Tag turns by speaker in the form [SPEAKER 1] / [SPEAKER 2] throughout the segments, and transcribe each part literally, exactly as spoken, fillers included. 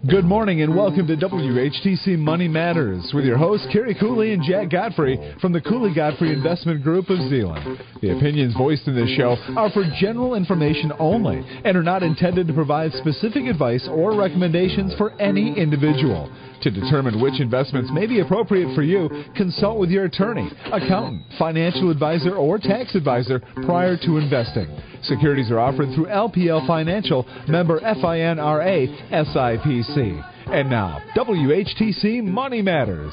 [SPEAKER 1] Good morning and welcome to W H T C Money Matters with your hosts Kerry Cooley and Jack Godfrey from the Cooley Godfrey Investment Group of Zeeland. The opinions voiced in this show are for general information only and are not intended to provide specific advice or recommendations for any individual. To determine which investments may be appropriate for you, consult with your attorney, accountant, financial advisor, or tax advisor prior to investing. Securities are offered through L P L Financial, member FINRA, S I P C. And now, W H T C Money Matters.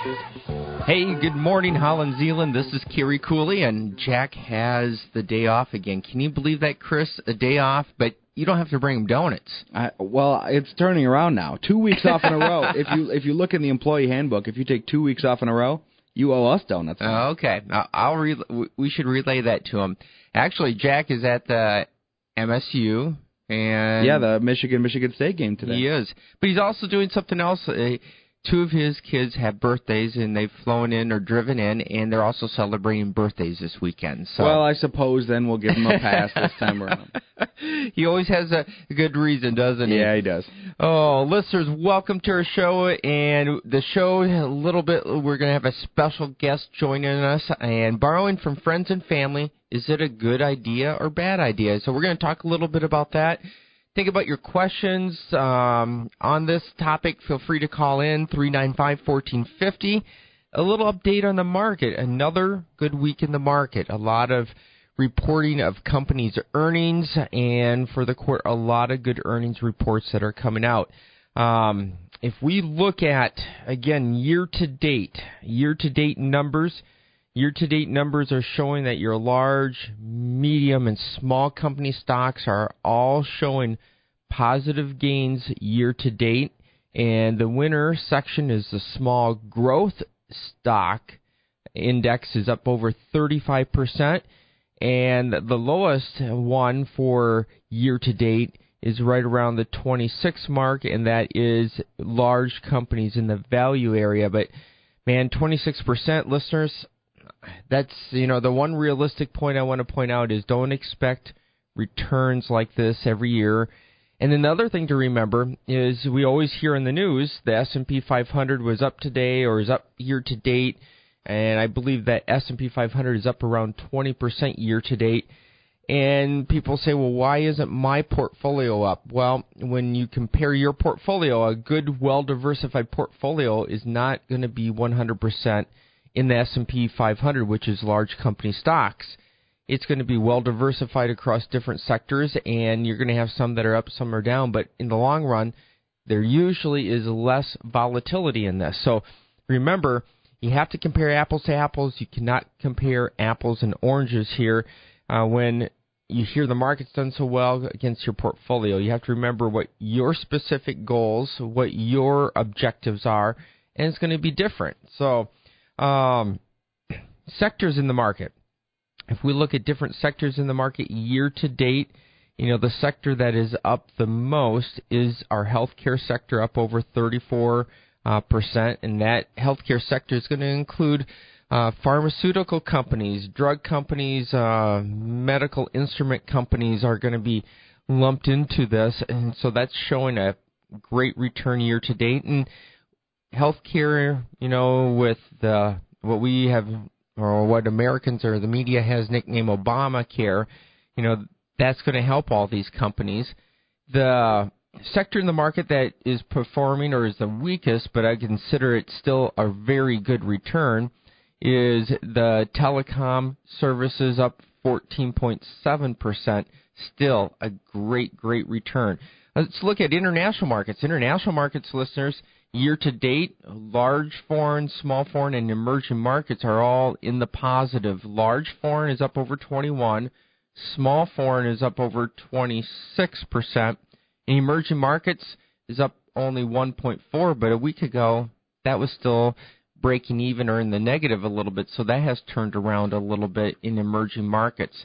[SPEAKER 2] Hey, good morning, Holland, Zeeland. This is Kerry Cooley, and Jack has the day off again. Can you believe that, Chris? A day off, but you don't have to bring him donuts.
[SPEAKER 3] I, well, it's turning around now. Two weeks off in a row. If you if you look in the employee handbook, if you take two weeks off in a row, you owe us donuts.
[SPEAKER 2] Uh, okay, I'll re- we should relay that to him. Actually, Jack is at the M S U. And
[SPEAKER 3] yeah, the Michigan-Michigan State game today.
[SPEAKER 2] He is. But he's also doing something else. Uh, two of his kids have birthdays, and they've flown in or driven in, and they're also celebrating birthdays this weekend. So.
[SPEAKER 3] Well, I suppose then we'll give him a pass this time around.
[SPEAKER 2] He always has a good reason, doesn't he?
[SPEAKER 3] Yeah, he does.
[SPEAKER 2] Oh, listeners, welcome to our show. And the show, a little bit, we're going to have a special guest joining us. And borrowing from friends and family, is it a good idea or bad idea? So we're going to talk a little bit about that. Think about your questions um, on this topic. Feel free to call in, three nine five, one four five zero. A little update on the market. Another good week in the market. A lot of reporting of companies' earnings, and for the court, a lot of good earnings reports that are coming out. Um, if we look at, again, year-to-date, year-to-date numbers, year-to-date numbers are showing that your large, medium, and small company stocks are all showing positive gains year-to-date, and the winner section is the small growth stock index is up over thirty-five percent. And the lowest one for year-to-date is right around the twenty-six mark, and that is large companies in the value area. But, man, twenty-six percent, listeners, that's, you know, the one realistic point I want to point out is don't expect returns like this every year. And then the other thing to remember is we always hear in the news the S and P five hundred was up today or is up year-to-date. And I believe that S and P five hundred is up around twenty percent year-to-date. And people say, well, why isn't my portfolio up? Well, when you compare your portfolio, a good, well-diversified portfolio is not going to be one hundred percent in the S and P five hundred, which is large company stocks. It's going to be well-diversified across different sectors, and you're going to have some that are up, some are down. But in the long run, there usually is less volatility in this. So remember, you have to compare apples to apples. You cannot compare apples and oranges here uh, when you hear the market's done so well against your portfolio. You have to remember what your specific goals, what your objectives are, and it's going to be different. So, um, sectors in the market. If we look at different sectors in the market year to date, you know, the sector that is up the most is our healthcare sector, up over thirty-four percent. Uh, percent, and that healthcare sector is going to include uh, pharmaceutical companies, drug companies, uh, medical instrument companies are going to be lumped into this, and so that's showing a great return year to date. And healthcare, you know, with the what we have or what Americans or the media has nicknamed Obamacare, you know, that's going to help all these companies. The sector in the market that is performing or is the weakest, but I consider it still a very good return, is the telecom services, up fourteen point seven percent. Still a great, great return. Let's look at international markets. International markets, listeners, year to date, large foreign, small foreign, and emerging markets are all in the positive. Large foreign is up over twenty-one. Small foreign is up over twenty-six percent. Emerging markets is up only one point four, but a week ago that was still breaking even or in the negative a little bit, so that has turned around a little bit in emerging markets.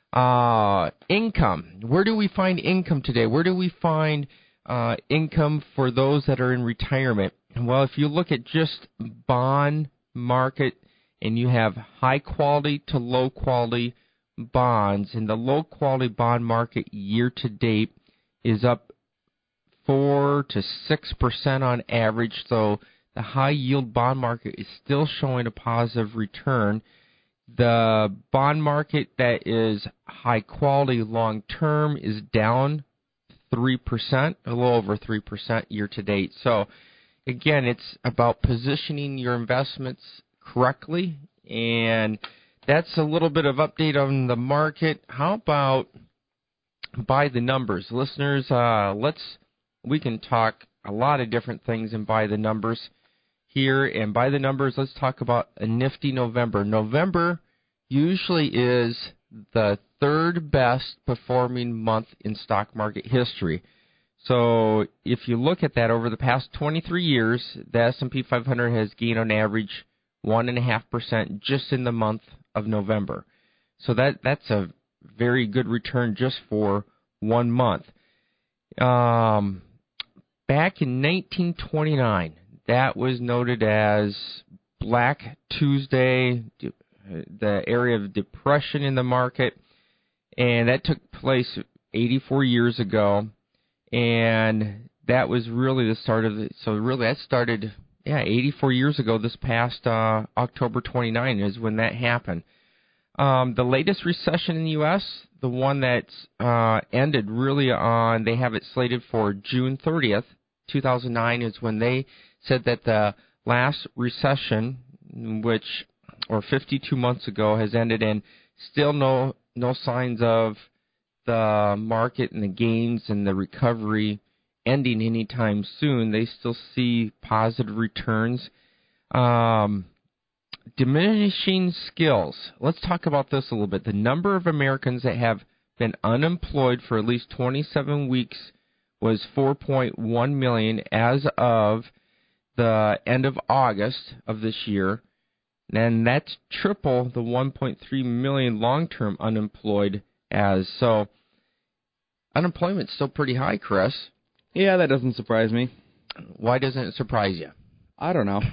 [SPEAKER 2] Uh, income. Where do we find income today? Where do we find uh, income for those that are in retirement? Well, if you look at just bond market and you have high quality to low quality bonds, and the low quality bond market year to date is up four to six percent on average. So the high-yield bond market is still showing a positive return. The bond market that is high-quality long-term is down three percent, a little over three percent year-to-date. So, again, it's about positioning your investments correctly, and that's a little bit of update on the market. How about by the numbers? Listeners, uh, let's we can talk a lot of different things and by the numbers here. And by the numbers, let's talk about a nifty November. November usually is the third best performing month in stock market history. So if you look at that over the past twenty-three years, the S and P five hundred has gained on average one point five percent just in the month of November. So that that's a very good return just for one month. Um, back in nineteen twenty-nine, that was noted as Black Tuesday, the area of depression in the market, and that took place eighty-four years ago, and that was really the start of it. So really that started, yeah, eighty-four years ago. This past uh, October twenty-ninth is when that happened. Um, the latest recession in the U S, the one that's uh, ended really on, they have it slated for June thirtieth, two thousand nine, is when they said that the last recession, which, or fifty-two months ago, has ended, and still no no signs of the market and the gains and the recovery ending anytime soon. They still see positive returns. Um, diminishing skills. Let's talk about this a little bit. The number of Americans that have been unemployed for at least twenty-seven weeks was four point one million as of the end of August of this year. And that's triple the one point three million long-term unemployed as. So unemployment's still pretty high, Chris.
[SPEAKER 3] Yeah, that doesn't surprise me.
[SPEAKER 2] Why doesn't it surprise you?
[SPEAKER 3] I don't know.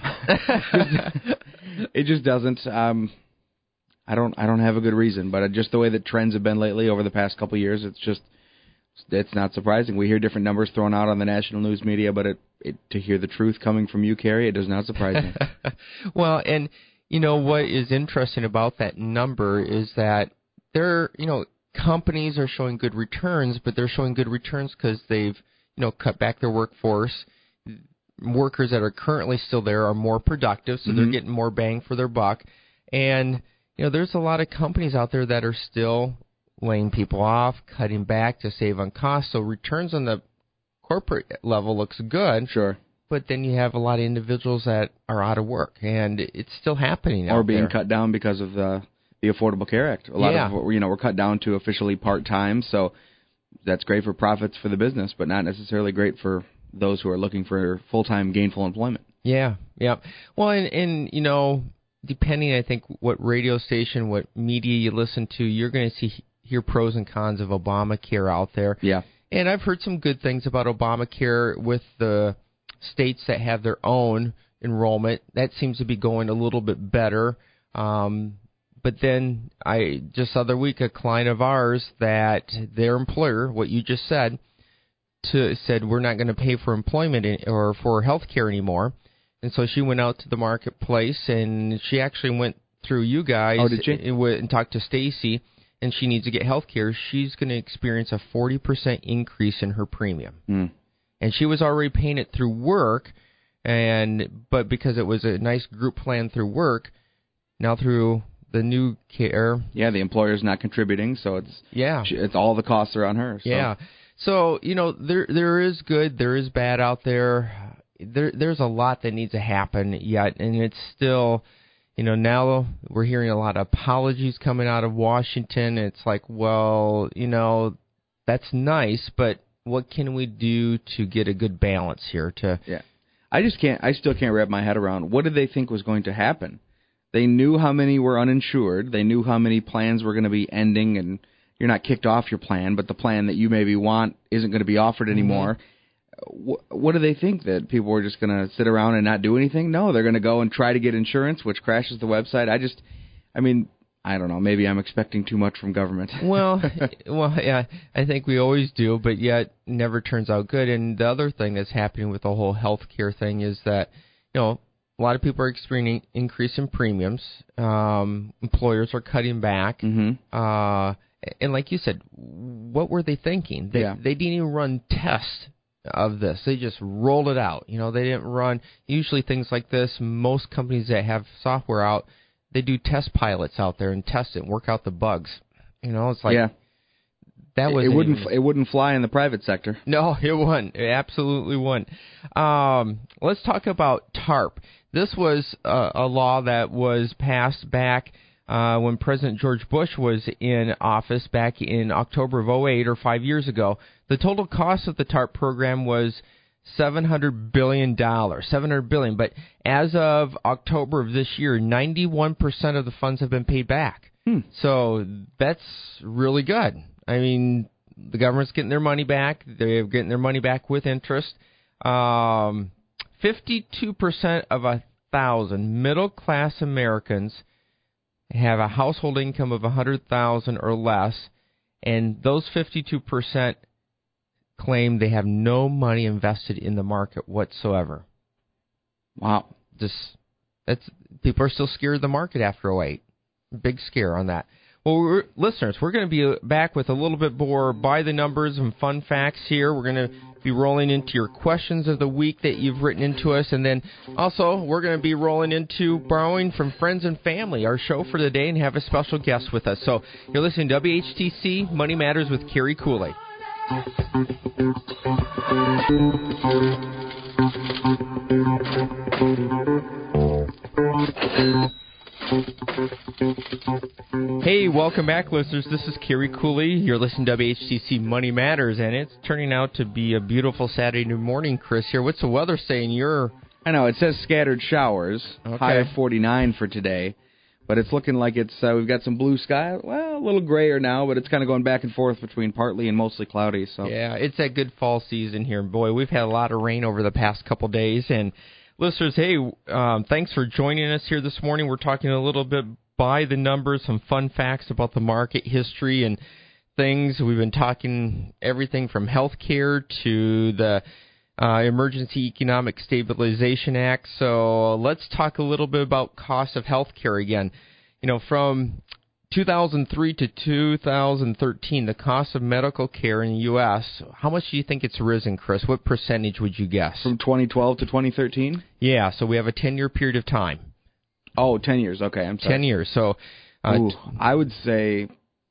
[SPEAKER 3] It just doesn't. Um, I don't. I don't have a good reason, but just the way that trends have been lately over the past couple of years, it's just it's not surprising. We hear different numbers thrown out on the national news media, but it, it to hear the truth coming from you, Carrie, it does not surprise me.
[SPEAKER 2] Well, and you know what is interesting about that number is that there, you know, companies are showing good returns, but they're showing good returns because they've, you know, cut back their workforce. Workers that are currently still there are more productive, so mm-hmm. they're getting more bang for their buck. And, you know, there's a lot of companies out there that are still laying people off, cutting back to save on costs. So returns on the corporate level looks good.
[SPEAKER 3] Sure.
[SPEAKER 2] But then you have a lot of individuals that are out of work, and it's still happening out
[SPEAKER 3] Or being
[SPEAKER 2] there.
[SPEAKER 3] cut down because of the, the Affordable Care Act. A lot
[SPEAKER 2] yeah.
[SPEAKER 3] of, you know, we're cut down to officially part-time, so that's great for profits for the business, but not necessarily great for those who are looking for full-time gainful employment.
[SPEAKER 2] Yeah, yeah. Well, and, and you know, depending, I think, what radio station, what media you listen to, you're going to see hear pros and cons of Obamacare out there.
[SPEAKER 3] Yeah.
[SPEAKER 2] And I've heard some good things about Obamacare with the states that have their own enrollment. That seems to be going a little bit better. Um, but then I just the other week, a client of ours that their employer, what you just said, to said we're not going to pay for employment in, or for health care anymore. And so she went out to the marketplace, and she actually went through you guys
[SPEAKER 3] oh, did she?
[SPEAKER 2] and, and talked to Stacy, and she needs to get health care. She's going to experience a forty percent increase in her premium.
[SPEAKER 3] Mm.
[SPEAKER 2] And she was already paying it through work, and but because it was a nice group plan through work, now through the new care.
[SPEAKER 3] Yeah, the employer's not contributing, so it's
[SPEAKER 2] yeah,
[SPEAKER 3] it's all the costs are on her. So.
[SPEAKER 2] Yeah. So, you know, there there is good, there is bad out there. There there's a lot that needs to happen yet, and it's still, you know, now we're hearing a lot of apologies coming out of Washington. It's like, well, you know, that's nice, but what can we do to get a good balance here? To
[SPEAKER 3] yeah, I just can't. I still can't wrap my head around what did they think was going to happen. They knew how many were uninsured. They knew how many plans were going to be ending, and you're not kicked off your plan, but the plan that you maybe want isn't going to be offered anymore. Mm-hmm. What, what do they think, that people were just going to sit around and not do anything? No, they're going to go and try to get insurance, which crashes the website. I just, I mean, I don't know. Maybe I'm expecting too much from government.
[SPEAKER 2] well, well, yeah, I think we always do, but yet never turns out good. And the other thing that's happening with the whole healthcare thing is that, you know, a lot of people are experiencing increase in premiums. Um, employers are cutting back.
[SPEAKER 3] Mm-hmm.
[SPEAKER 2] Uh, and like you said, what were they thinking? They,
[SPEAKER 3] Yeah.
[SPEAKER 2] they didn't even run tests of this. They just rolled it out. You know, they didn't run, usually things like this, most companies that have software out, they do test pilots out there and test it and work out the bugs. You know, it's like,
[SPEAKER 3] yeah.
[SPEAKER 2] that was
[SPEAKER 3] it wouldn't even, it wouldn't fly in the private sector.
[SPEAKER 2] No, it wouldn't. It absolutely wouldn't. Um, let's talk about TARP. This was a, a law that was passed back uh, when President George Bush was in office back in October of oh eight, or five years ago. The total cost of the TARP program was seven hundred billion dollars, seven hundred billion dollars. But as of October of this year, ninety-one percent of the funds have been paid back.
[SPEAKER 3] Hmm.
[SPEAKER 2] So that's really good. I mean, the government's getting their money back. They're getting their money back with interest. Um, fifty-two percent of a thousand middle-class Americans have a household income of one hundred thousand dollars or less, and those fifty-two percent claim they have no money invested in the market whatsoever.
[SPEAKER 3] Wow.
[SPEAKER 2] Just, that's, people are still scared of the market after oh eight. Big scare on that. Well, we're, listeners, we're going to be back with a little bit more by the numbers and fun facts here. We're going to be rolling into your questions of the week that you've written into us, and then also we're going to be rolling into borrowing from friends and family, our show for the day, and have a special guest with us. So you're listening to W H T C Money Matters with Kerry Cooley. Hey, welcome back, listeners. This is Kerry Cooley. You're listening to W H T C Money Matters, and it's turning out to be a beautiful Saturday morning, Chris, here. What's the weather saying? You're...
[SPEAKER 3] I know, it says scattered showers,
[SPEAKER 2] Okay.
[SPEAKER 3] high of forty-nine for today, but it's looking like it's, uh, we've got some blue sky, well, a little grayer now, but it's kind of going back and forth between partly and mostly cloudy. So
[SPEAKER 2] Yeah, it's that good fall season here. Boy, we've had a lot of rain over the past couple days, and listeners, hey, um, thanks for joining us here this morning. We're talking a little bit by the numbers, some fun facts about the market history and things. We've been talking everything from healthcare to the uh, Emergency Economic Stabilization Act. So let's talk a little bit about cost of healthcare again. You know, from two thousand three to two thousand thirteen, the cost of medical care in the U S, how much do you think it's risen, Chris? What percentage would you guess?
[SPEAKER 3] from twenty twelve to twenty thirteen?
[SPEAKER 2] Yeah, so we have a ten-year period of time.
[SPEAKER 3] Oh, ten years. Okay, I'm sorry.
[SPEAKER 2] ten years. So uh,
[SPEAKER 3] Ooh, I would say,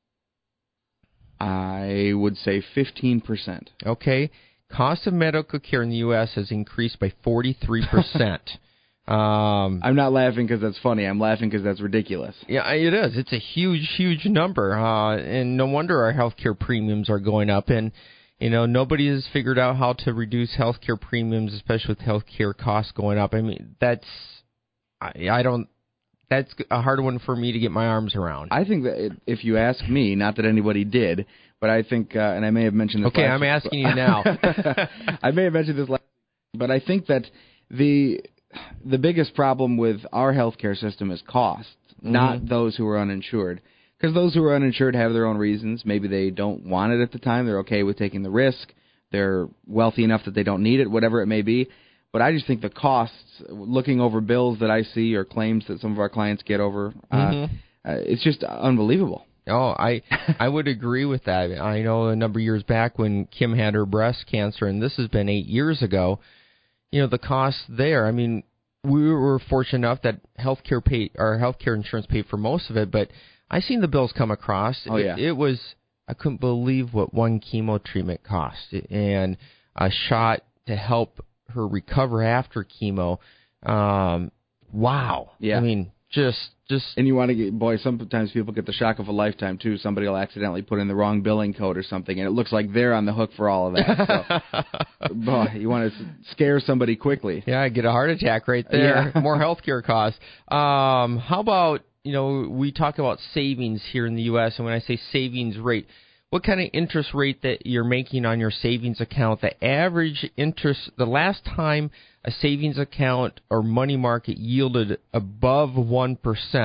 [SPEAKER 3] I would say fifteen percent.
[SPEAKER 2] okay, cost of medical care in the U S has increased by forty-three percent. um,
[SPEAKER 3] I'm not laughing because that's funny. I'm laughing because that's ridiculous.
[SPEAKER 2] yeah, it is. It's a huge, huge number, uh, and no wonder our healthcare premiums are going up. And you know, nobody has figured out how to reduce healthcare premiums, especially with healthcare costs going up. I mean, that's I, I don't. That's a hard one for me to get my arms around.
[SPEAKER 3] I think that it, if you ask me, not that anybody did, but I think, uh, and I may have mentioned this
[SPEAKER 2] Okay,
[SPEAKER 3] last
[SPEAKER 2] I'm
[SPEAKER 3] week,
[SPEAKER 2] asking you now.
[SPEAKER 3] I may have mentioned this last week, but I think that the the biggest problem with our healthcare system is costs,
[SPEAKER 2] Mm-hmm.
[SPEAKER 3] not those who are uninsured. Because those who are uninsured have their own reasons. Maybe they don't want it at the time. They're okay with taking the risk. They're wealthy enough that they don't need it, whatever it may be. But I just think the costs, looking over bills that I see or claims that some of our clients get over,
[SPEAKER 2] Mm-hmm.
[SPEAKER 3] uh, uh, it's just unbelievable.
[SPEAKER 2] Oh, I I would agree with that. I know a number of years back when Kim had her breast cancer, and this has been eight years ago, you know, the costs there, I mean, we were fortunate enough that healthcare paid, our healthcare insurance paid for most of it, but I seen the bills come across.
[SPEAKER 3] Oh, yeah.
[SPEAKER 2] It, it was, I couldn't believe what one chemo treatment cost, and a shot to help her recover after chemo. Um, wow.
[SPEAKER 3] Yeah.
[SPEAKER 2] I mean, just, just.
[SPEAKER 3] And you want to get, boy, sometimes people get the shock of a lifetime, too. Somebody will accidentally put in the wrong billing code or something, and it looks like they're on the hook for all of that. So, boy, you want to scare somebody quickly.
[SPEAKER 2] Yeah, get a heart attack right there.
[SPEAKER 3] Yeah.
[SPEAKER 2] More healthcare costs. Um, how about, you know, we talk about savings here in the U S, and when I say savings rate, what kind of interest rate that you're making on your savings account? The average interest, the last time a savings account or money market yielded above one percent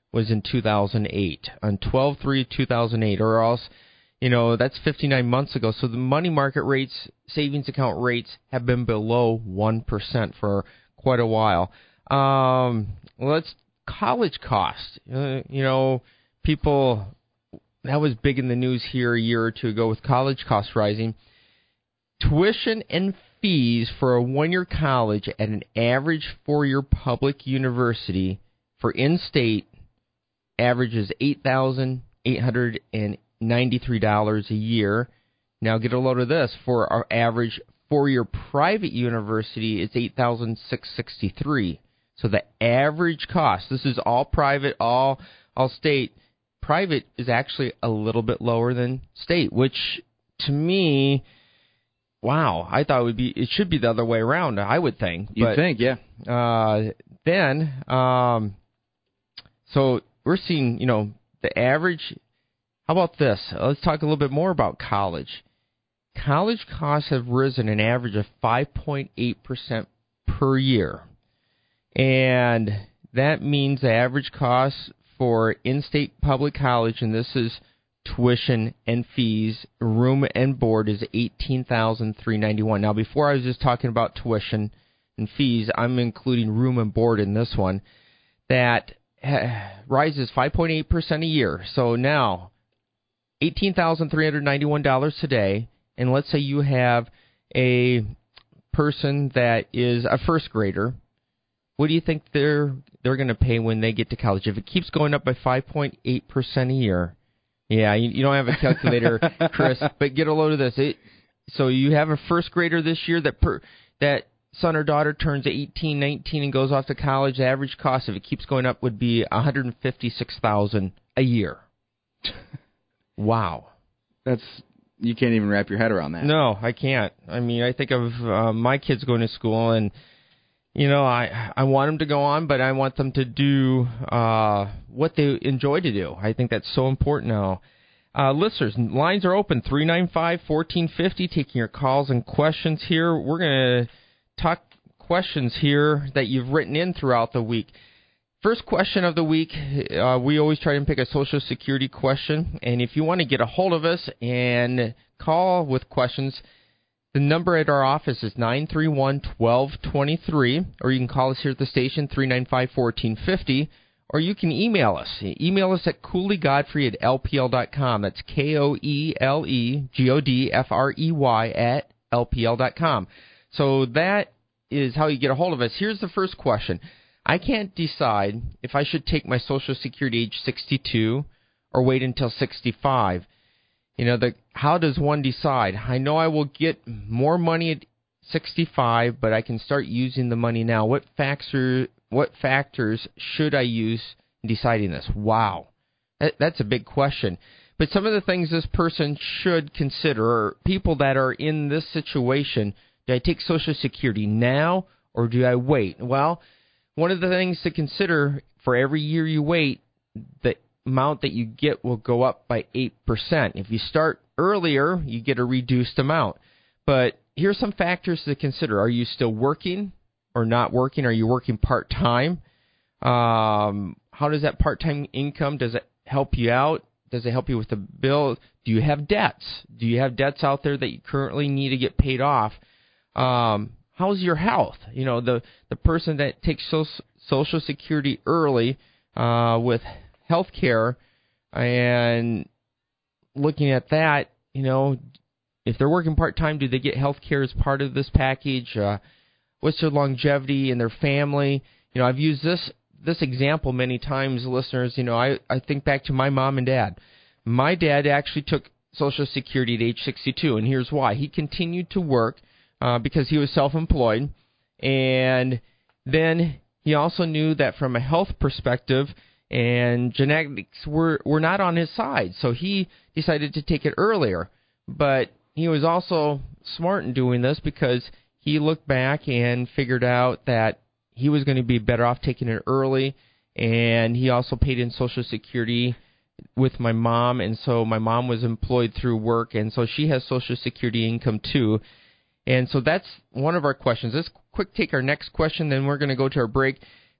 [SPEAKER 2] was in two thousand eight, on twelve three two thousand eight, or else, you know, that's fifty-nine months ago. So the money market rates, savings account rates, have been below one percent for quite a while. Um, let's college costs. Uh, you know, people, that was big in the news here a year or two ago with college costs rising. Tuition and fees for a one-year college at an average four-year public university for in-state averages eight thousand eight hundred ninety-three dollars a year. Now get a load of this. For our average four-year private university, it's eight thousand six hundred sixty-three dollars. So the average cost, this is all private, all all state. Private is actually a little bit lower than state, which to me, wow, I thought it would be, it should be the other way around, I would think.
[SPEAKER 3] You'd
[SPEAKER 2] but,
[SPEAKER 3] think, yeah.
[SPEAKER 2] Uh, then, um, so we're seeing, you know, the average. How about this? Let's talk a little bit more about college. College costs have risen an average of five point eight percent per year. And that means the average cost for in-state public college, and this is tuition and fees, room and board, is eighteen thousand three hundred ninety-one dollars. Now, before I was just talking about tuition and fees, I'm including room and board in this one. That rises five point eight percent a year. So now, eighteen thousand three hundred ninety-one dollars today, and let's say you have a person that is a first grader. What do you think they're they're going to pay when they get to college? If it keeps going up by five point eight percent a year, yeah, you, you don't have a calculator, Chris, but get a load of this. It, so you have a first grader this year that per, that son or daughter turns eighteen, nineteen, and goes off to college. The average cost, if it keeps going up, would be one hundred fifty-six thousand dollars a year. Wow.
[SPEAKER 3] That's, you can't even wrap your head around that.
[SPEAKER 2] No, I can't. I mean, I think of uh, my kids going to school, and you know, I I want them to go on, but I want them to do uh, what they enjoy to do. I think that's so important now. Uh, listeners, lines are open, three nine five, one four five zero, taking your calls and questions here. We're going to talk questions here that you've written in throughout the week. First question of the week, uh, we always try and pick a Social Security question, and if you want to get a hold of us and call with questions, the number at our office is nine three one, one two two three, or you can call us here at the station, three nine five, one four five zero, or you can email us. Email us at cooleygodfrey at L P L dot com. That's K O E L E G O D F R E Y at L P L dot com. So that is how you get a hold of us. Here's the first question. I can't decide if I should take my Social Security age sixty-two or wait until sixty-five. You know, the how does one decide? I know I will get more money at sixty-five, but I can start using the money now. What factor, what factors should I use in deciding this? Wow, that, that's a big question. But some of the things this person should consider, or people that are in this situation, do I take Social Security now or do I wait? Well, one of the things to consider, for every year you wait, the amount that you get will go up by eight percent. If you start earlier, you get a reduced amount. But here's some factors to consider. Are you still working or not working? Are you working part-time? Um, how does that part-time income, does it help you out? Does it help you with the bill? Do you have debts? Do you have debts out there that you currently need to get paid off? Um, how's your health? You know, the, the person that takes Social Security early uh, with health care, and looking at that, you know, if they're working part-time, do they get health care as part of this package? Uh, what's their longevity in their family? You know, I've used this this example many times, listeners. You know, I, I think back to my mom and dad. My dad actually took Social Security at age sixty-two, and here's why. He continued to work uh, because he was self-employed, and then he also knew that from a health perspective, and genetics were, were not on his side, so he decided to take it earlier. But he was also smart in doing this because he looked back and figured out that he was going to be better off taking it early, and he also paid in Social Security with my mom, and so my mom was employed through work, and so she has Social Security income too. And so that's one of our questions. Let's quick take our next question, then we're going to go to our break.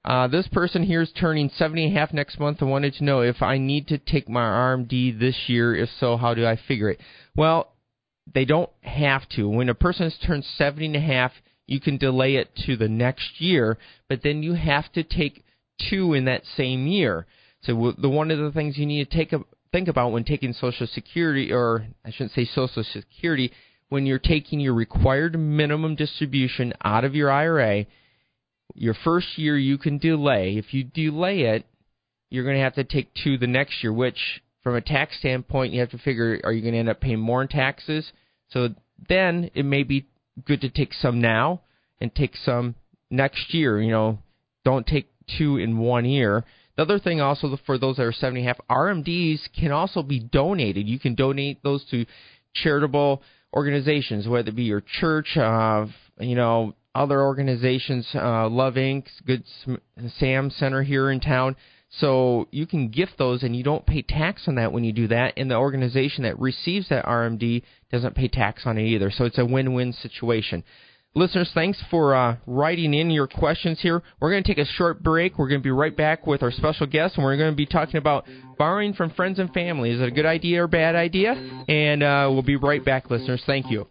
[SPEAKER 2] Uh, this person here is turning seventy and a half next month and wanted to know if I need to take my R M D this year. If so, how do I figure it? Well, they don't have to. When a person has turned seventy and a half, you can delay it to the next year, but then you have to take two in that same year. So the one of the things you need to take a, think about when taking Social Security, or I shouldn't say Social Security, when you're taking your required minimum distribution out of your I R A, your first year you can delay. If you delay it, you're going to have to take two the next year, which from a tax standpoint, you have to figure, are you going to end up paying more in taxes? So then it may be good to take some now and take some next year. You know, don't take two in one year. The other thing also for those that are seventy and a half, R M Ds can also be donated. You can donate those to charitable organizations, whether it be your church, uh, you know, other organizations, uh, Love Incorporated, Good Sam Center here in town. So you can gift those, and you don't pay tax on that when you do that, and the organization that receives that R M D doesn't pay tax on it either. So it's a win-win situation. Listeners, thanks for uh, writing in your questions here. We're going to take a short break. We're going to be right back with our special guest, and we're going to be talking about borrowing from friends and family. Is it a good idea or bad idea? And uh, we'll be right back, listeners. Thank you.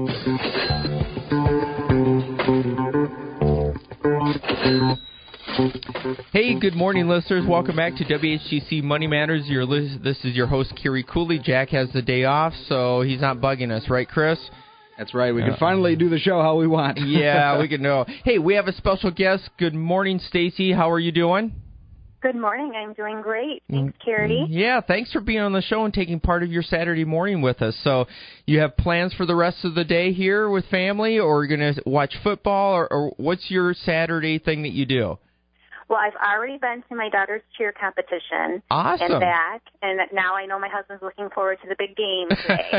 [SPEAKER 2] Hey, good morning, listeners. Welcome back to W H T C Money Matters. Your, this is your host, Kerry Cooley. Jack has the day off, so he's not bugging us, right, Chris?
[SPEAKER 3] That's right. We can uh, finally do the show how we want.
[SPEAKER 2] Yeah, we can know. Hey, we have a special guest. Good morning, Stacy. How are you doing?
[SPEAKER 4] Good morning. I'm doing great. Thanks, Carrie.
[SPEAKER 2] Yeah, thanks for being on the show and taking part of your Saturday morning with us. So you have plans for the rest of the day here with family, or you're going to watch football, or, or what's your Saturday thing that you do?
[SPEAKER 4] Well, I've already been to my daughter's cheer competition.
[SPEAKER 2] Awesome.
[SPEAKER 4] And back, and now I know my husband's looking forward to the big game today.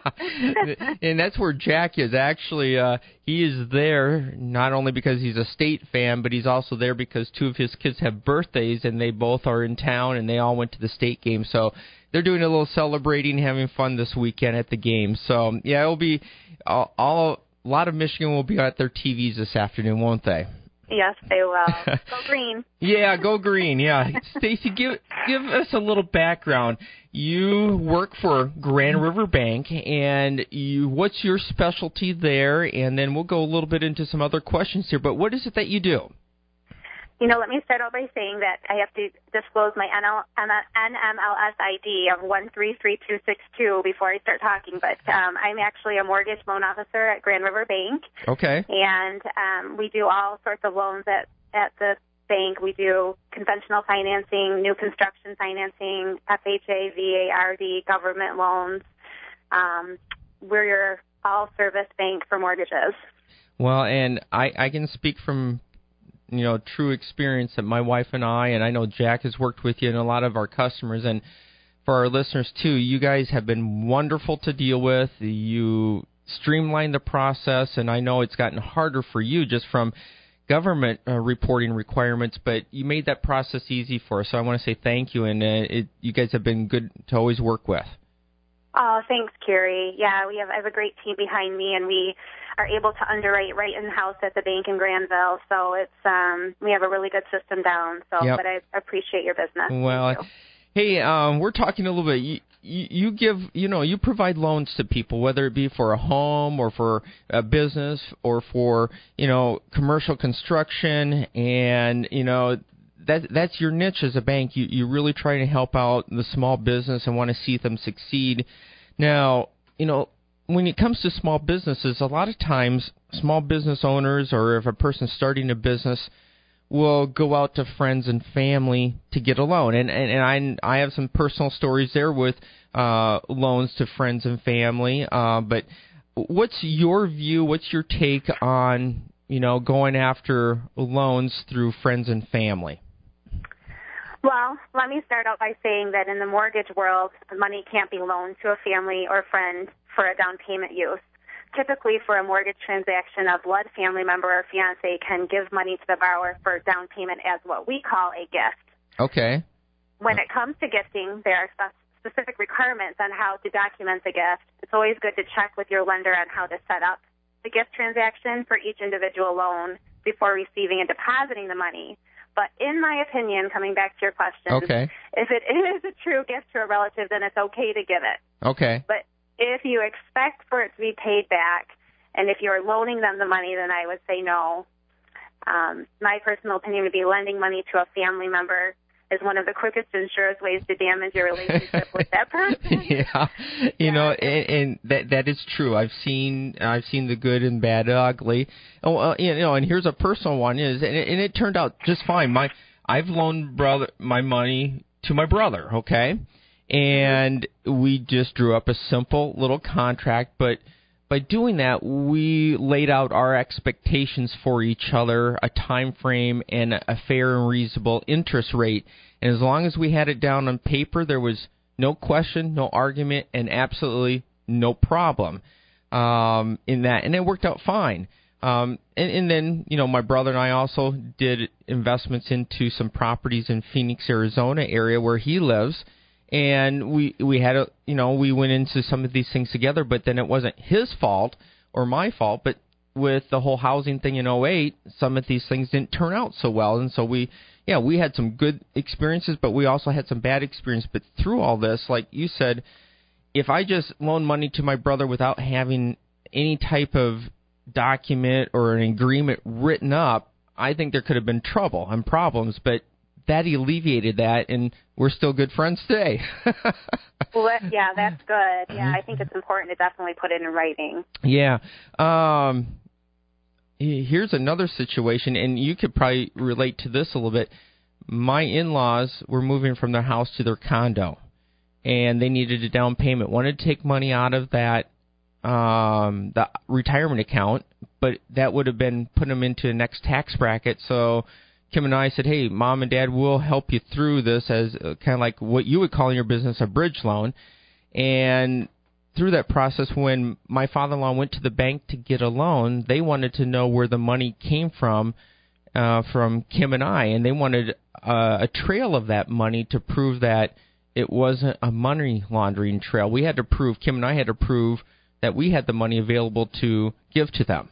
[SPEAKER 2] Yeah. And that's where Jack is. Actually, uh, he is there not only because he's a state fan, but he's also there because two of his kids have birthdays, and they both are in town, and they all went to the state game. So they're doing a little celebrating, having fun this weekend at the game. So, yeah, it'll be all, all a lot of Michigan will be at their T Vs this afternoon, won't they?
[SPEAKER 4] Yes, they will. Go green.
[SPEAKER 2] Yeah, go green. Yeah, Stacy, give give us a little background. You work for Grand River Bank, and you what's your specialty there? And then we'll go a little bit into some other questions here. But what is it that you do?
[SPEAKER 4] You know, let me start out by saying that I have to disclose my N M L S I D of one three three two six two before I start talking, but um, I'm actually a mortgage loan officer at Grand River Bank.
[SPEAKER 2] Okay.
[SPEAKER 4] And um, we do all sorts of loans at, at the bank. We do conventional financing, new construction financing, F H A, V A R D, government loans. Um, we're your all-service bank for mortgages.
[SPEAKER 2] Well, and I, I can speak from you know, true experience that my wife and I, and I know Jack has worked with you and a lot of our customers, and for our listeners too, you guys have been wonderful to deal with. You streamlined the process, and I know it's gotten harder for you just from government uh, reporting requirements, but you made that process easy for us, so I want to say thank you, and uh, it, you guys have been good to always work with.
[SPEAKER 4] Oh, thanks, Carrie. Yeah, we have, I have a great team behind me, and we are able to underwrite right in-house at the bank in Granville. So it's um, we have a really good system down. So,
[SPEAKER 2] yep.
[SPEAKER 4] But I appreciate your business.
[SPEAKER 2] Well,
[SPEAKER 4] Thank you.
[SPEAKER 2] Hey, um, we're talking a little bit. You, you, you give, you know, you provide loans to people, whether it be for a home or for a business or for, you know, commercial construction, and you know. That, that's your niche as a bank. You, you really try to help out the small business and want to see them succeed. Now, you know, when it comes to small businesses, a lot of times small business owners, or if a person's starting a business, will go out to friends and family to get a loan. And, and, and I, I have some personal stories there with uh, loans to friends and family. Uh, but what's your view, what's your take on, you know, going after loans through friends and family?
[SPEAKER 4] Well, let me start out by saying that in the mortgage world, money can't be loaned to a family or friend for a down payment use. Typically, for a mortgage transaction, a blood family member or fiancé can give money to the borrower for down payment as what we call a gift.
[SPEAKER 2] Okay.
[SPEAKER 4] When it comes to gifting, there are specific requirements on how to document the gift. It's always good to check with your lender on how to set up the gift transaction for each individual loan before receiving and depositing the money. But in my opinion, coming back to your question,
[SPEAKER 2] Okay.
[SPEAKER 4] if it is a true gift to a relative, then it's okay to give it.
[SPEAKER 2] Okay.
[SPEAKER 4] But if you expect for it to be paid back, and if you're loaning them the money, then I would say no. Um, my personal opinion would be lending money to a family member is one of the quickest and surest ways to damage your relationship with that person.
[SPEAKER 2] Yeah, you
[SPEAKER 4] Yeah.
[SPEAKER 2] know, and, and that that is true. I've seen I've seen the good and bad and ugly. Oh, uh, you know, and here's a personal one is, and it, and it turned out just fine. My I've loaned brother my money to my brother, okay, and we just drew up a simple little contract, but by doing that, we laid out our expectations for each other, a time frame, and a fair and reasonable interest rate. And as long as we had it down on paper, there was no question, no argument, and absolutely no problem um, in that. And it worked out fine. Um, and, and then, you know, my brother and I also did investments into some properties in Phoenix, Arizona area where he lives. And we we had a you know we went into some of these things together, but then it wasn't his fault or my fault. But with the whole housing thing in oh eight, some of these things didn't turn out so well, and so we yeah we had some good experiences, but we also had some bad experiences. But through all this, like you said, if I just loan money to my brother without having any type of document or an agreement written up, I think there could have been trouble and problems. But that alleviated that, and we're still good friends today.
[SPEAKER 4] Well, that, yeah, that's good. Yeah, I think it's important to definitely put it in writing.
[SPEAKER 2] Yeah. Um, here's another situation, and you could probably relate to this a little bit. My in-laws were moving from their house to their condo, and they needed a down payment. Wanted to take money out of that um, the retirement account, but that would have been putting them into the next tax bracket, so Kim and I said, hey, Mom and Dad, we'll help you through this as uh, kind of like what you would call in your business a bridge loan. And through that process, when my father-in-law went to the bank to get a loan, they wanted to know where the money came from, uh, from Kim and I, and they wanted uh, a trail of that money to prove that it wasn't a money laundering trail. We had to prove, Kim and I had to prove that we had the money available to give to them.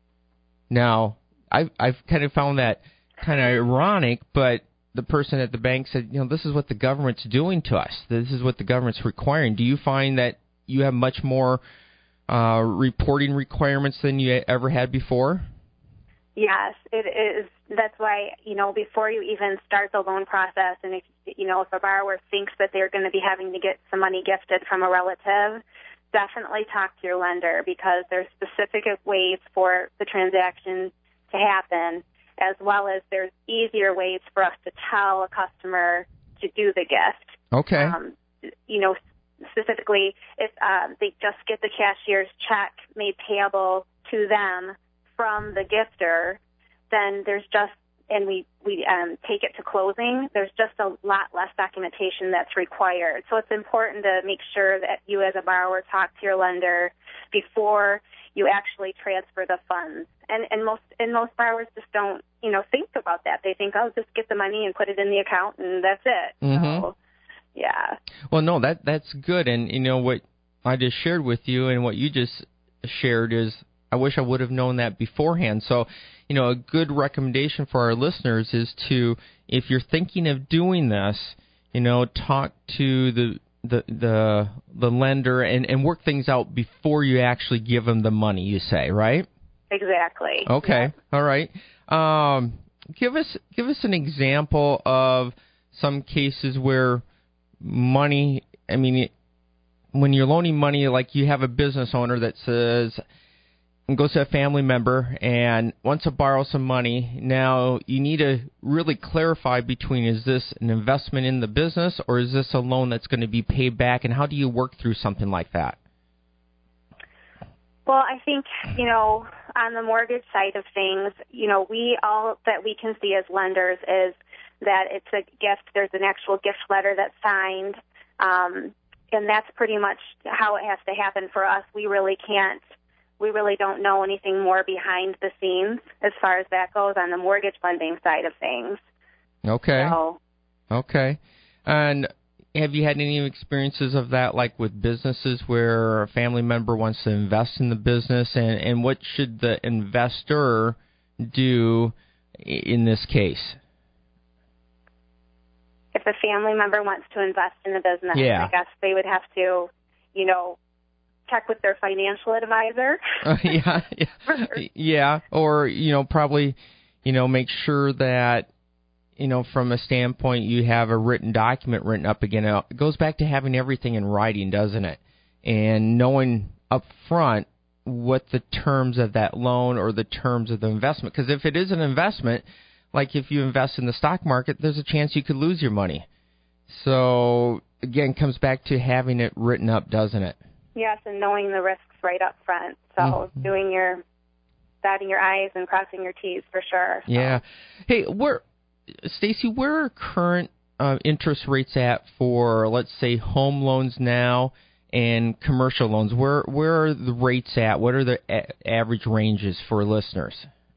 [SPEAKER 2] Now, I've, I've kind of found that kind of ironic, but the person at the bank said, you know, this is what the government's doing to us. This is what the government's requiring. Do you find that you have much more uh, reporting requirements than you ever had before?
[SPEAKER 4] Yes, it is. That's why, you know, before you even start the loan process, and if, you know, if a borrower thinks that they're going to be having to get some money gifted from a relative, definitely talk to your lender, because there's specific ways for the transaction to happen, as well as there's easier ways for us to tell a customer to do the gift.
[SPEAKER 2] Okay.
[SPEAKER 4] Um, you know, specifically, if uh, they just get the cashier's check made payable to them from the gifter, then there's just, and we, we um, take it to closing, there's just a lot less documentation that's required. So it's important to make sure that you as a borrower talk to your lender before you actually transfer the funds. And, and most and most borrowers just don't, you know, think about that. They think, oh, just get the money and put it in the account and that's it.
[SPEAKER 2] Mm-hmm.
[SPEAKER 4] So, yeah.
[SPEAKER 2] Well, no, that that's good. And, you know, what I just shared with you and what you just shared is I wish I would have known that beforehand. So, you know, a good recommendation for our listeners is to, if you're thinking of doing this, you know, talk to the the the, the lender and, and work things out before you actually give them the money, you say, right?
[SPEAKER 4] Exactly.
[SPEAKER 2] Okay.
[SPEAKER 4] Yeah.
[SPEAKER 2] All right. Um, give us give us an example of some cases where money, I mean, it, when you're loaning money, like you have a business owner that says, and goes to a family member and wants to borrow some money. Now, you need to really clarify between, is this an investment in the business or is this a loan that's going to be paid back, and how do you work through something like that?
[SPEAKER 4] Well, I think, you know, on the mortgage side of things, you know, we all that we can see as lenders is that it's a gift. There's an actual gift letter that's signed, um, and that's pretty much how it has to happen for us. We really can't. We really don't know anything more behind the scenes as far as that goes on the mortgage lending side of things.
[SPEAKER 2] Okay.
[SPEAKER 4] So,
[SPEAKER 2] okay. And have you had any experiences of that, like with businesses where a family member wants to invest in the business, and, and what should the investor do in this case?
[SPEAKER 4] a family member wants to invest in a business,
[SPEAKER 2] yeah.
[SPEAKER 4] I guess they would have to, you know, check with their financial advisor.
[SPEAKER 2] uh, yeah, yeah, yeah, or you know, probably, you know, make sure that, you know, from a standpoint, you have a written document written up again. It goes back to having everything in writing, doesn't it? And knowing up front what the terms of that loan or the terms of the investment. Because if it is an investment, like if you invest in the stock market, there's a chance you could lose your money. So, again, comes back to having it written up, doesn't it?
[SPEAKER 4] Yes, and knowing the risks right up front. So mm-hmm. doing your, dotting your I's and crossing your T's for sure. So.
[SPEAKER 2] Yeah. Hey, where, Stacy, where are current uh, interest rates at for, let's say, home loans now and commercial loans? Where where are the rates at? What are the a- average ranges for listeners?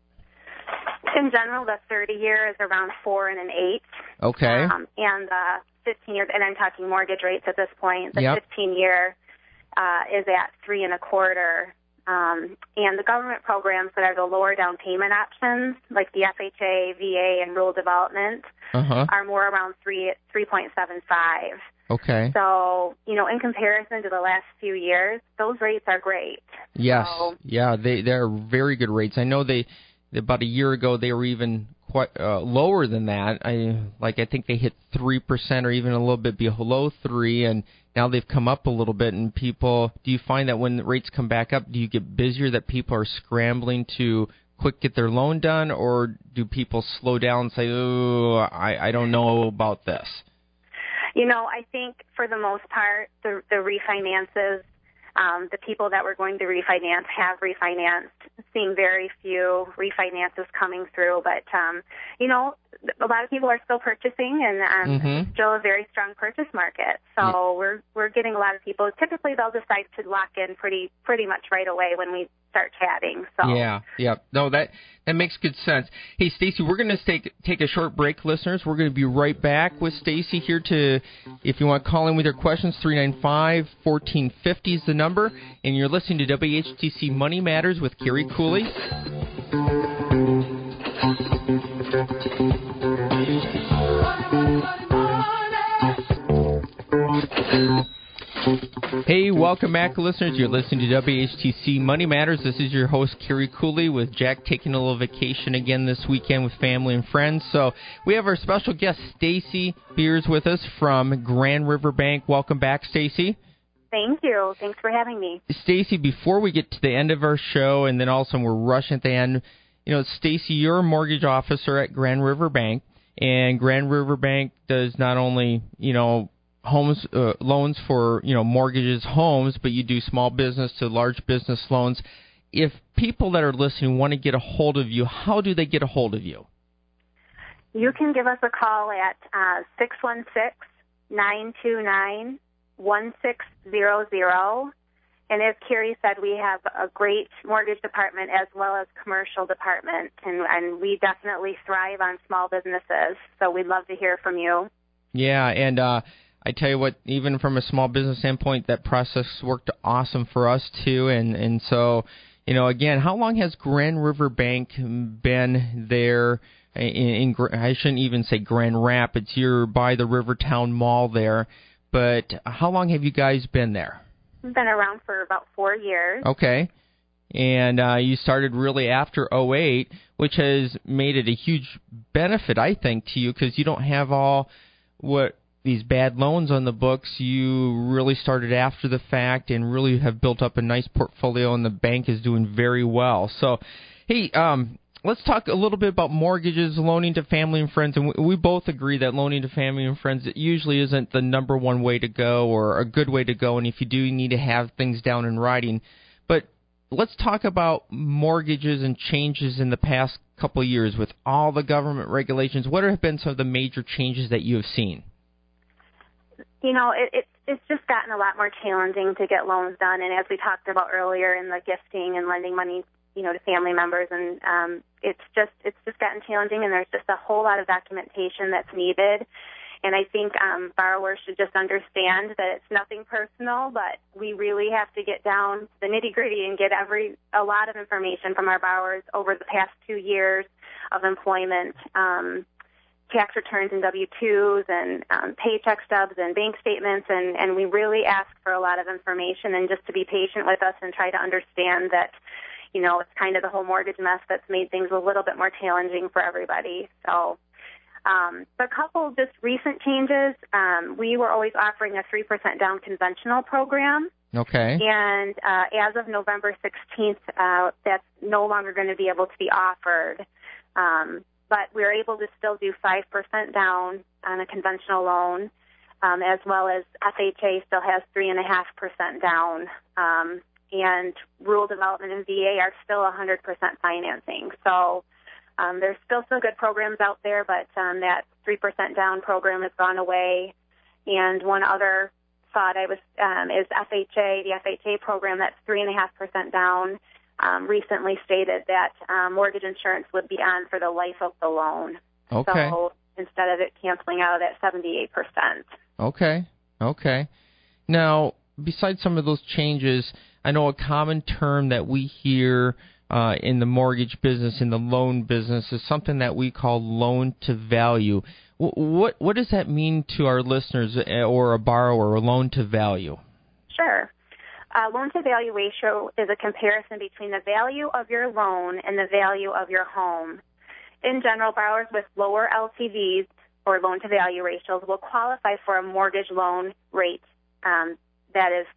[SPEAKER 4] In general, the thirty-year is around four and an eight.
[SPEAKER 2] Okay.
[SPEAKER 4] Um, and the fifteen-year, and I'm talking mortgage rates at this point, the
[SPEAKER 2] yep.
[SPEAKER 4] fifteen-year uh, is at three and a quarter. Um, and the government programs that are the lower down payment options, like the F H A, V A, and rural development,
[SPEAKER 2] uh-huh.
[SPEAKER 4] are more around three, three point seven five.
[SPEAKER 2] Okay.
[SPEAKER 4] So, you know, in comparison to the last few years, those rates are great.
[SPEAKER 2] Yes.
[SPEAKER 4] So,
[SPEAKER 2] yeah, they they're very good rates. I know they about a year ago they were even quite uh, lower than that. I like I think they hit three percent or even a little bit below three, and now they've come up a little bit. And people, do you find that when the rates come back up, do you get busier that people are scrambling to quick get their loan done, or do people slow down and say, "Oh, I I don't know about this"?
[SPEAKER 4] You know, I think for the most part, the, the refinances, um, the people that were going to refinance have refinanced, seeing very few refinances coming through. But, um, you know, a lot of people are still purchasing, and um,
[SPEAKER 2] mm-hmm.
[SPEAKER 4] it's still a very strong purchase market. So yeah. we're we're getting a lot of people. Typically, they'll decide to lock in pretty pretty much right away when we start chatting. So
[SPEAKER 2] yeah, yeah, no, that that makes good sense. Hey, Stacy, we're going to take take a short break, listeners. We're going to be right back with Stacy here. To if you want to call in with your questions, three nine five, one four five zero is the number, and you're listening to W H T C Money Matters with Carrie Cooley. Hey, welcome back, listeners. You're listening to W H T C Money Matters. This is your host, Carrie Cooley, with Jack taking a little vacation again this weekend with family and friends. So we have our special guest, Stacy Beers, with us from Grand River Bank. Welcome back, Stacy.
[SPEAKER 4] Thank you. Thanks for having me.
[SPEAKER 2] Stacy, before we get to the end of our show, and then also we're rushing at the end, you know, Stacy, you're a mortgage officer at Grand River Bank, and Grand River Bank does not only, you know, homes uh, loans for, you know, mortgages, homes, but you do small business to large business loans. If people that are listening want to get a hold of you, how do they get a hold of you?
[SPEAKER 4] You can give us a call at uh, six one six, nine two nine, one six zero zero. And as Carrie said, we have a great mortgage department as well as commercial department, and, and we definitely thrive on small businesses. So we'd love to hear from you.
[SPEAKER 2] Yeah, and uh, I tell you what, even from a small business standpoint, that process worked awesome for us too. And, and so, you know, again, how long has Grand River Bank been there? In, in I shouldn't even say Grand Rapids. You're by the Rivertown Mall there. But how long have you guys been there?
[SPEAKER 4] We've been around for about four years.
[SPEAKER 2] Okay. And uh, you started really after oh eight, which has made it a huge benefit, I think, to you, because you don't have all what these bad loans on the books. You really started after the fact and really have built up a nice portfolio, and the bank is doing very well. So, hey, um, let's talk a little bit about mortgages, loaning to family and friends. And we, we both agree that loaning to family and friends, it usually isn't the number one way to go or a good way to go. And if you do, you need to have things down in writing. But let's talk about mortgages and changes in the past couple of years with all the government regulations. What have been some of the major changes that you have seen?
[SPEAKER 4] You know, it, it, it's just gotten a lot more challenging to get loans done. And as we talked about earlier in the gifting and lending money, you know, to family members, and um, it's just it's just gotten challenging, and there's just a whole lot of documentation that's needed. And I think um, borrowers should just understand that it's nothing personal, but we really have to get down to the nitty-gritty and get every a lot of information from our borrowers over the past two years of employment um, tax returns and W two's and um, paycheck stubs and bank statements, and, and we really ask for a lot of information and just to be patient with us and try to understand that, you know, it's kind of the whole mortgage mess that's made things a little bit more challenging for everybody. So um, a couple just recent changes. Um, we were always offering a three percent down conventional program.
[SPEAKER 2] Okay.
[SPEAKER 4] And uh, as of November sixteenth, uh, that's no longer going to be able to be offered. Um, but we're able to still do five percent down on a conventional loan, um, as well as F H A still has three point five percent down. Um, and rural development and V A are still one hundred percent financing. So um, there's still some good programs out there, but um, that three percent down program has gone away. And one other thought I was um, is F H A, the F H A program that's three point five percent down, um, recently stated that um, mortgage insurance would be on for the life of the loan.
[SPEAKER 2] Okay.
[SPEAKER 4] So instead of it canceling out at seventy-eight percent.
[SPEAKER 2] Okay. Okay. Now, besides some of those changes, I know a common term that we hear uh, in the mortgage business, in the loan business, is something that we call loan to value. What what does that mean to our listeners or a borrower, a loan to value?
[SPEAKER 4] Sure. Uh, loan to value ratio is a comparison between the value of your loan and the value of your home. In general, borrowers with lower L T Vs or loan to value ratios will qualify for a mortgage loan rate um, that is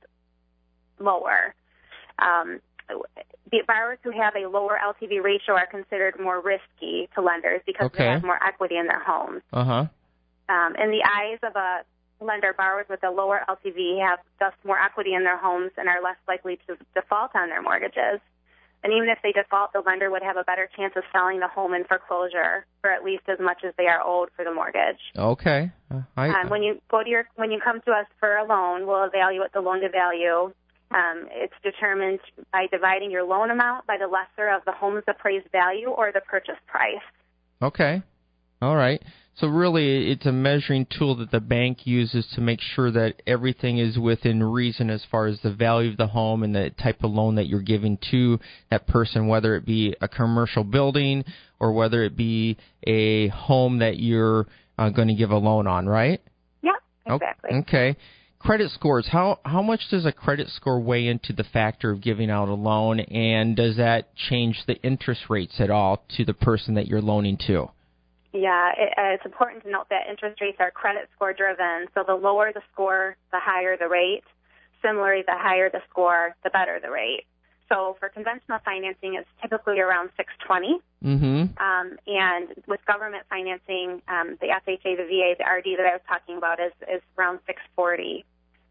[SPEAKER 4] lower. Um, the borrowers who have a lower L T V ratio are considered more risky to lenders because
[SPEAKER 2] Okay.
[SPEAKER 4] they have more equity in their homes.
[SPEAKER 2] Uh-huh.
[SPEAKER 4] Um, in the eyes of a lender, borrowers with a lower L T V have thus more equity in their homes and are less likely to default on their mortgages. And even if they default, the lender would have a better chance of selling the home in foreclosure for at least as much as they are owed for the mortgage.
[SPEAKER 2] Okay. Uh, I,
[SPEAKER 4] Um, when you go to your, when you come to us for a loan, we'll evaluate the loan to value. Um, it's determined by dividing your loan amount by the lesser of the home's appraised value or the purchase price.
[SPEAKER 2] Okay. All right. So really, it's a measuring tool that the bank uses to make sure that everything is within reason as far as the value of the home and the type of loan that you're giving to that person, whether it be a commercial building or whether it be a home that you're uh, going to give a loan on, right?
[SPEAKER 4] Yeah, exactly.
[SPEAKER 2] Okay. Credit scores. How how much does a credit score weigh into the factor of giving out a loan, and does that change the interest rates at all to the person that you're loaning to?
[SPEAKER 4] Yeah, it, uh, it's important to note that interest rates are credit score driven. So the lower the score, the higher the rate. Similarly, the higher the score, the better the rate. So for conventional financing, it's typically around six twenty.
[SPEAKER 2] Mm-hmm.
[SPEAKER 4] Um, and with government financing, um, the F H A, the V A, the R D that I was talking about is, is around six forty.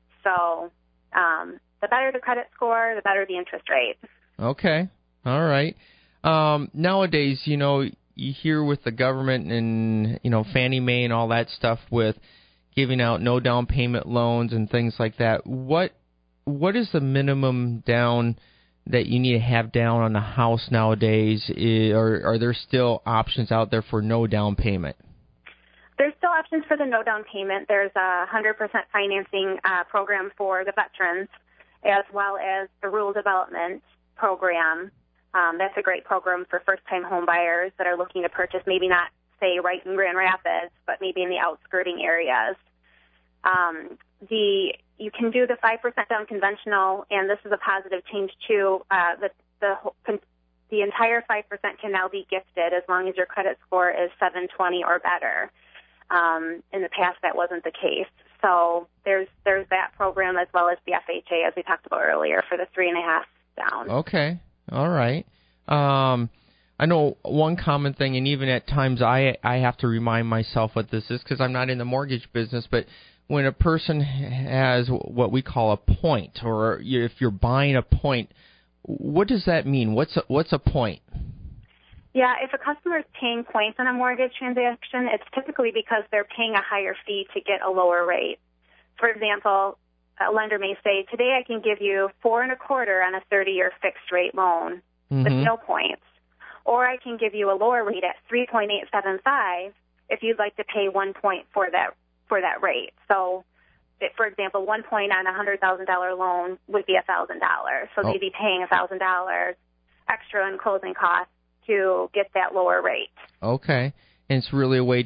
[SPEAKER 4] So um, the better the credit score, the better the interest rate.
[SPEAKER 2] Okay. All right. Um, nowadays, you know, you hear with the government and, you know, Fannie Mae and all that stuff with giving out no down payment loans and things like that. What What is the minimum down that you need to have down on a house nowadays? Or are there still options out there for no down payment?
[SPEAKER 4] There's still options for the no down payment. There's a one hundred percent financing uh, program for the veterans, as well as the rural development program. Um, that's a great program for first-time home buyers that are looking to purchase, maybe not, say, right in Grand Rapids, but maybe in the outskirting areas. Um, the you can do the five percent down conventional, and this is a positive change, too. Uh, the, the, the entire five percent can now be gifted as long as your credit score is seven twenty or better. Um, in the past, that wasn't the case. So there's there's that program as well as the F H A, as we talked about earlier, for the three and a half down.
[SPEAKER 2] Okay. All right. Um, I know one common thing, and even at times I I have to remind myself what this is because I'm not in the mortgage business, but when a person has what we call a point, or if you're buying a point, what does that mean? What's a, what's a point?
[SPEAKER 4] Yeah, if a customer is paying points on a mortgage transaction, it's typically because they're paying a higher fee to get a lower rate. For example, a lender may say, today I can give you four and a quarter on a thirty-year fixed rate loan mm-hmm. with no points. Or I can give you a lower rate at three point eight seven five if you'd like to pay one point for that for that rate. So, if, for example, one point on a one hundred thousand dollars loan would be one thousand dollars. So oh. they'd be paying one thousand dollars extra in closing costs to get that lower rate.
[SPEAKER 2] Okay. And it's really a way to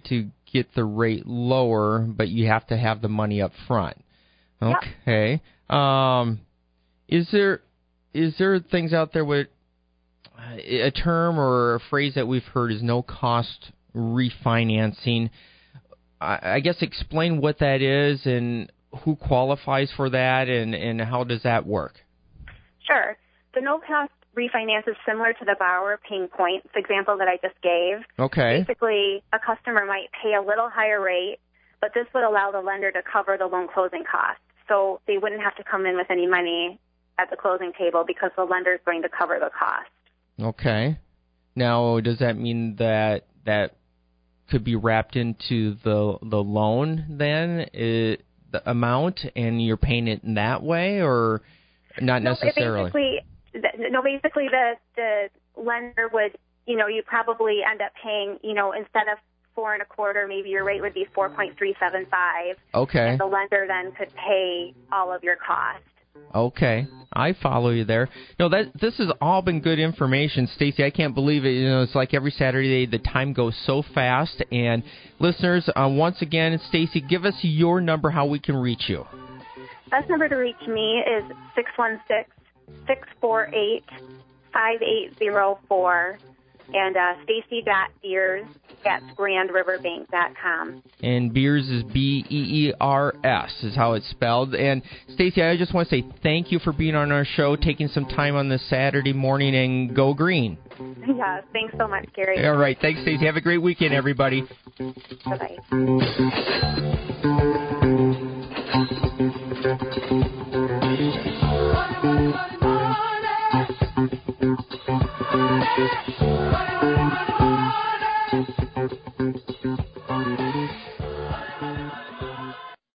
[SPEAKER 2] get the rate lower, but you have to have the money up front. Okay. Yep. Um, is there is there things out there with a term or a phrase that we've heard is no cost refinancing? I, I guess explain what that is and who qualifies for that, and, and how does that work?
[SPEAKER 4] Sure. The no-cost refinance is similar to the borrower paying points example that I just gave.
[SPEAKER 2] Okay.
[SPEAKER 4] Basically, a customer might pay a little higher rate, but this would allow the lender to cover the loan closing costs. So they wouldn't have to come in with any money at the closing table because the lender is going to cover the cost. Okay.
[SPEAKER 2] Now, does that mean that that could be wrapped into the the loan then, it, the amount, and you're paying it in that way, or not
[SPEAKER 4] no,
[SPEAKER 2] necessarily?
[SPEAKER 4] Basically, no, basically the the lender would, you know, you probably end up paying, you know, instead of four and a quarter, maybe your rate would be four point three seven five.
[SPEAKER 2] Okay.
[SPEAKER 4] And the lender then could pay all of your costs.
[SPEAKER 2] Okay, I follow you there. No, that this has all been good information, Stacy. I can't believe it. You know, it's like every Saturday the time goes so fast. And listeners, uh, once again, Stacy, give us your number, how we can reach you.
[SPEAKER 4] Best number to reach me is six one six, six four eight, five eight zero four. And uh, Stacy.Beers at Grand River Bank dot com.
[SPEAKER 2] And Beers is B E E R S is how it's spelled. And Stacy, I just want to say thank you for being on our show, taking some time on this Saturday morning, and go green.
[SPEAKER 4] Yeah, thanks so much, Gary.
[SPEAKER 2] All right, thanks, Stacy. Have a great weekend, everybody.
[SPEAKER 4] Bye-bye. Thank you.